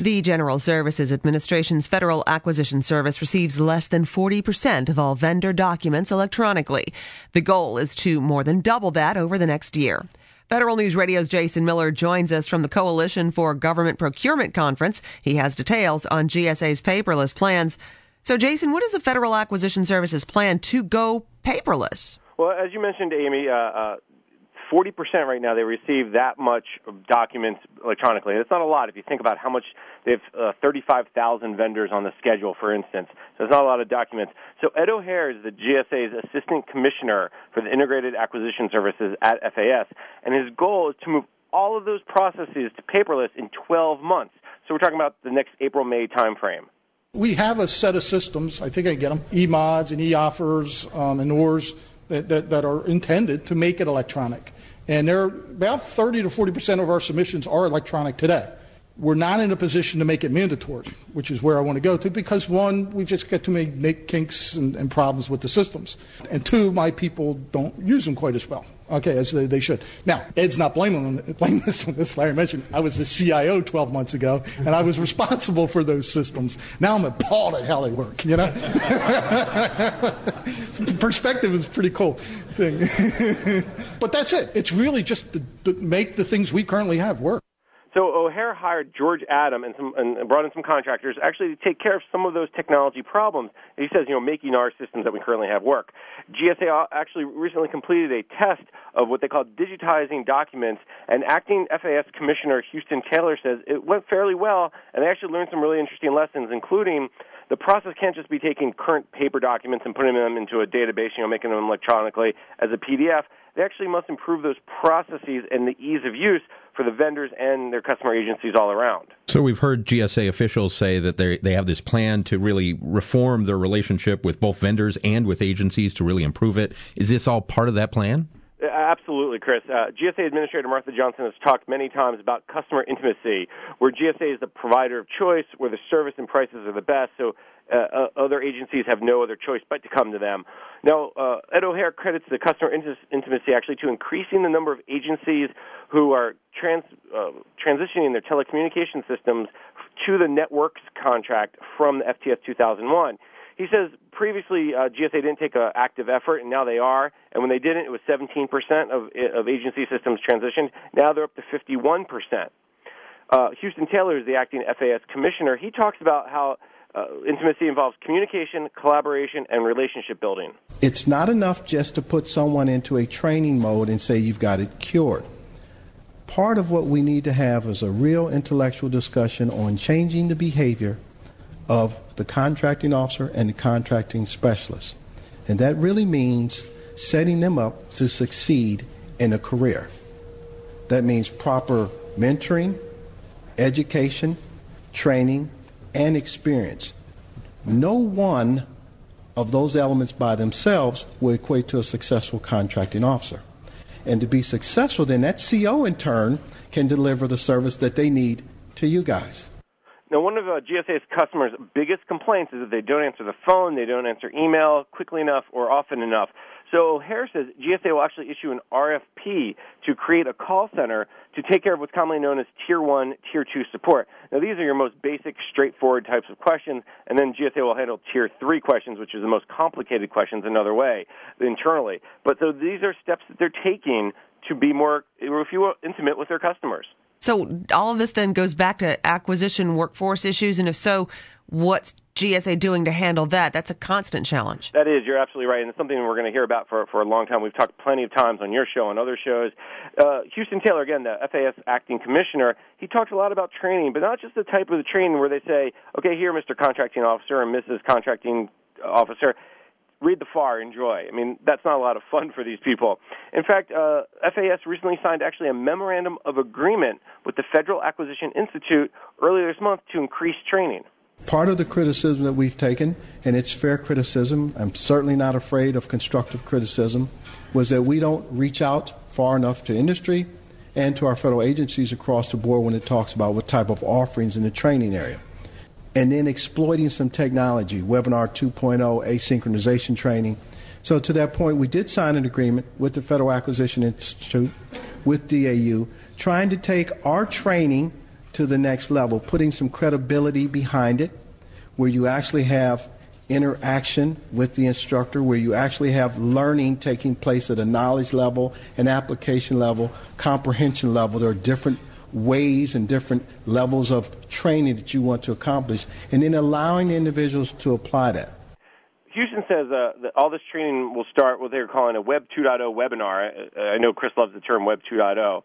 The General Services Administration's Federal Acquisition Service receives less than 40% of all vendor documents electronically. The goal is to more than double that over the next year. Federal News Radio's Jason Miller joins us from the Coalition for Government Procurement Conference. He has details on GSA's paperless plans. So, Jason, what is the Federal Acquisition Service's plan to go paperless? Well, as you mentioned, Amy, 40% right now, they receive that much documents electronically. And it's not a lot if you think about how much they have 35,000 vendors on the schedule, for instance. So it's not a lot of documents. So Ed O'Hare is the GSA's Assistant Commissioner for the Integrated Acquisition Services at FAS. And his goal is to move all of those processes to paperless in 12 months. So we're talking about the next April-May timeframe. We have a set of systems, I think I get them, eMods and eOffers and ORs that are intended to make it electronic. And there are about 30 to 40% of our submissions are electronic today. We're not in a position to make it mandatory, which is where I want to go to, because one, we've just got too many kinks and problems with the systems. And two, my people don't use them quite as well, as they should. Now, Ed's not blaming this on this. Larry mentioned I was the CIO 12 months ago, and I was responsible for those systems. Now I'm appalled at how they work, Perspective is a pretty cool thing. But that's it. It's really just to make the things we currently have work. So O'Hare hired George Adam and brought in some contractors actually to take care of some of those technology problems. He says, making our systems that we currently have work. GSA actually recently completed a test of what they call digitizing documents, and acting FAS Commissioner Houston Taylor says it went fairly well, and they actually learned some really interesting lessons, including the process can't just be taking current paper documents and putting them into a database, making them electronically as a PDF. They actually must improve those processes and the ease of use for the vendors and their customer agencies all around. So we've heard GSA officials say that they have this plan to really reform their relationship with both vendors and with agencies to really improve it. Is this all part of that plan? Absolutely, Chris. GSA Administrator Martha Johnson has talked many times about customer intimacy, where GSA is the provider of choice, where the service and prices are the best, so other agencies have no other choice but to come to them. Now, Ed O'Hare credits the customer intimacy actually to increasing the number of agencies who are transitioning their telecommunication systems to the networks contract from the FTS 2001. He says previously GSA didn't take an active effort, and now they are. And when they didn't, it was 17% of agency systems transitioned. Now they're up to 51%. Houston Taylor is the acting FAS commissioner. He talks about how intimacy involves communication, collaboration, and relationship building. It's not enough just to put someone into a training mode and say you've got it cured. Part of what we need to have is a real intellectual discussion on changing the behavior of the contracting officer and the contracting specialist. And that really means setting them up to succeed in a career. That means proper mentoring, education, training, and experience. No one of those elements by themselves will equate to a successful contracting officer. And to be successful, then that CO in turn can deliver the service that they need to you guys. Now, one of GSA's customers' biggest complaints is that they don't answer the phone, they don't answer email quickly enough or often enough. So O'Hare says GSA will actually issue an RFP to create a call center to take care of what's commonly known as Tier 1, Tier 2 support. Now, these are your most basic, straightforward types of questions, and then GSA will handle Tier 3 questions, which is the most complicated questions another way, internally. But so these are steps that they're taking to be more, if you will, intimate with their customers. So all of this then goes back to acquisition workforce issues, and if so, what's GSA doing to handle that? That's a constant challenge. That is. You're absolutely right, and it's something we're going to hear about for a long time. We've talked plenty of times on your show and other shows. Houston Taylor, again, the FAS acting commissioner, he talks a lot about training, but not just the type of the training where they say, okay, here, Mr. Contracting Officer and Mrs. Contracting Officer, read the FAR, enjoy. I mean, that's not a lot of fun for these people. In fact, FAS recently signed actually a memorandum of agreement with the Federal Acquisition Institute earlier this month to increase training. Part of the criticism that we've taken, and it's fair criticism, I'm certainly not afraid of constructive criticism, was that we don't reach out far enough to industry and to our federal agencies across the board when it talks about what type of offerings in the training area. And then exploiting some technology, Webinar 2.0, asynchronization training. So to that point, we did sign an agreement with the Federal Acquisition Institute, with DAU, trying to take our training to the next level, putting some credibility behind it, where you actually have interaction with the instructor, where you actually have learning taking place at a knowledge level, an application level, comprehension level. There are different ways and different levels of training that you want to accomplish, and then allowing the individuals to apply that. Houston says that all this training will start what they're calling a Web 2.0 webinar. I know Chris loves the term Web 2.0.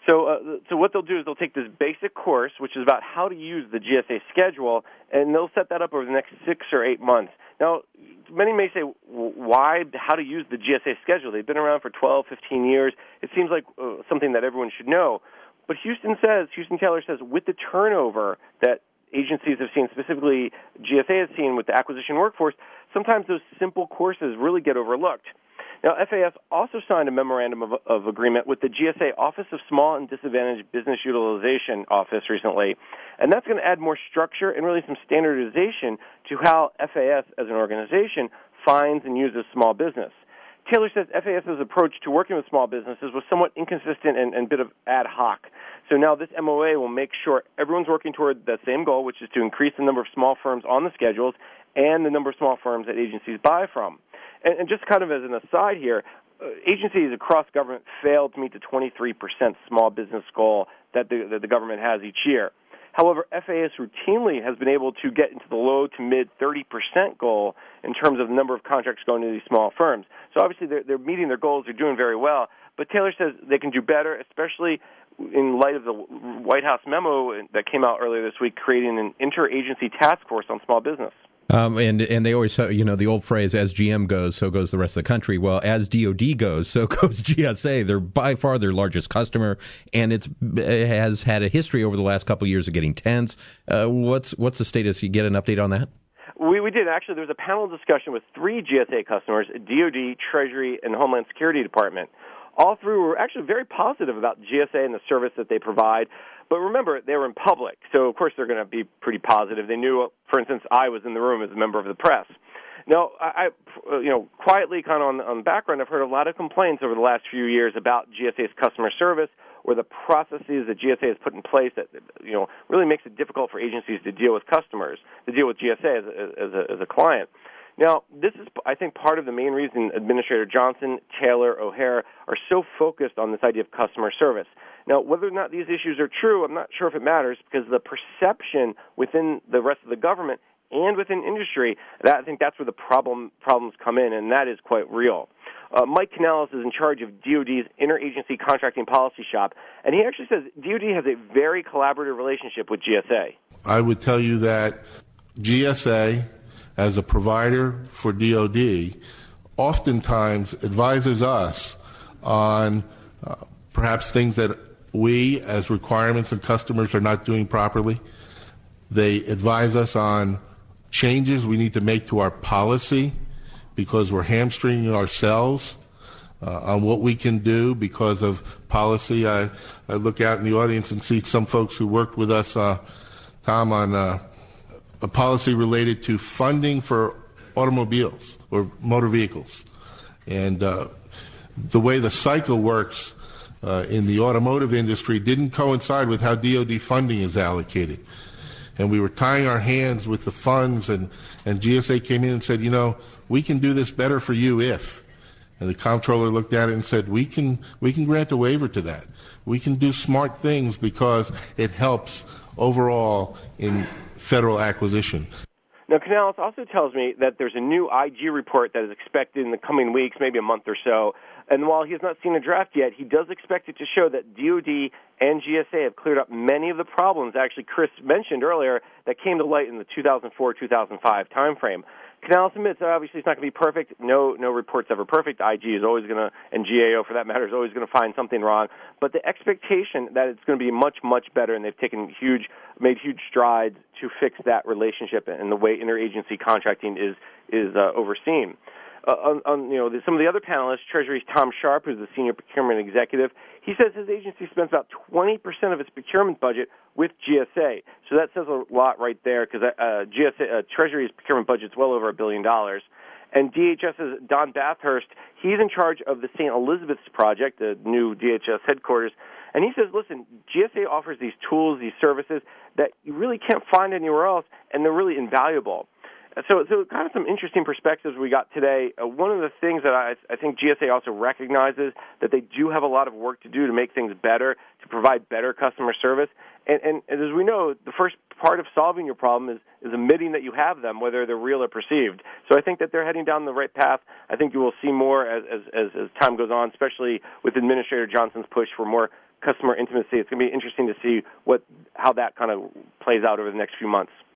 So what they'll do is they'll take this basic course, which is about how to use the GSA schedule, and they'll set that up over the next 6 or 8 months. Now, many may say, why, how to use the GSA schedule? They've been around for 12, 15 years. It seems like something that everyone should know. But Houston Taylor says, with the turnover that agencies have seen, specifically GSA has seen with the acquisition workforce, sometimes those simple courses really get overlooked. Now, FAS also signed a memorandum of agreement with the GSA Office of Small and Disadvantaged Business Utilization Office recently, and that's going to add more structure and really some standardization to how FAS as an organization finds and uses small business. Taylor says FAS's approach to working with small businesses was somewhat inconsistent and a bit of ad hoc. So now this MOA will make sure everyone's working toward the same goal, which is to increase the number of small firms on the schedules and the number of small firms that agencies buy from. And just kind of as an aside here, agencies across government failed to meet the 23% small business goal that the government has each year. However, FAS routinely has been able to get into the low to mid 30% goal in terms of the number of contracts going to these small firms. So obviously they're meeting their goals, they're doing very well. But Taylor says they can do better, especially in light of the White House memo that came out earlier this week creating an interagency task force on small business. And they always say, the old phrase, as GM goes, so goes the rest of the country. Well, as DOD goes, so goes GSA. They're by far their largest customer, and it has had a history over the last couple of years of getting tense. What's the status? You get an update on that? We did. Actually, there was a panel discussion with 3 GSA customers, DOD, Treasury, and Homeland Security Department. All 3 were actually very positive about GSA and the service that they provide. But remember, they were in public, so of course they're going to be pretty positive. They knew, for instance, I was in the room as a member of the press. Now, I quietly, kind of on the background, I've heard a lot of complaints over the last few years about GSA's customer service or the processes that GSA has put in place that really makes it difficult for agencies to deal with customers, to deal with GSA as a client. Now, this is, I think, part of the main reason Administrator Johnson, Taylor, O'Hare are so focused on this idea of customer service. Now, whether or not these issues are true, I'm not sure if it matters, because the perception within the rest of the government and within industry, I think that's where the problems come in, and that is quite real. Mike Canales is in charge of DOD's Interagency Contracting Policy Shop, and he actually says DOD has a very collaborative relationship with GSA. I would tell you that GSA, as a provider for DOD, oftentimes advises us on perhaps things that we, as requirements and customers, are not doing properly. They advise us on changes we need to make to our policy because we're hamstringing ourselves on what we can do because of policy. I look out in the audience and see some folks who worked with us, Tom, on a policy related to funding for automobiles or motor vehicles. And the way the cycle works in the automotive industry didn't coincide with how DOD funding is allocated. And we were tying our hands with the funds, and GSA came in and said, we can do this better for you if. And the comptroller looked at it and said, we can grant a waiver to that. We can do smart things because it helps overall in federal acquisition. Now, Canales also tells me that there's a new IG report that is expected in the coming weeks, maybe a month or so. And while he has not seen a draft yet, he does expect it to show that DOD and GSA have cleared up many of the problems, actually Chris mentioned earlier, that came to light in the 2004-2005 timeframe. Canales admits that obviously it's not going to be perfect. No report's ever perfect. IG is always going to, and GAO for that matter, is always going to find something wrong. But the expectation that it's going to be much, much better, and they've made huge strides to fix that relationship and the way interagency contracting is overseen. Some of the other panelists, Treasury's Tom Sharp, who's the senior procurement executive, he says his agency spends about 20% of its procurement budget with GSA. So that says a lot right there, because Treasury's procurement budget's well over $1 billion. And DHS's Don Bathurst, he's in charge of the St. Elizabeth's project, the new DHS headquarters, And he says, listen, GSA offers these tools, these services that you really can't find anywhere else, and they're really invaluable. So kind of some interesting perspectives we got today. One of the things that I think GSA also recognizes that they do have a lot of work to do to make things better, to provide better customer service. And as we know, the first part of solving your problem is admitting that you have them, whether they're real or perceived. So I think that they're heading down the right path. I think you will see more as time goes on, especially with Administrator Johnson's push for more customer intimacy. It's going to be interesting to see how that kind of plays out over the next few months.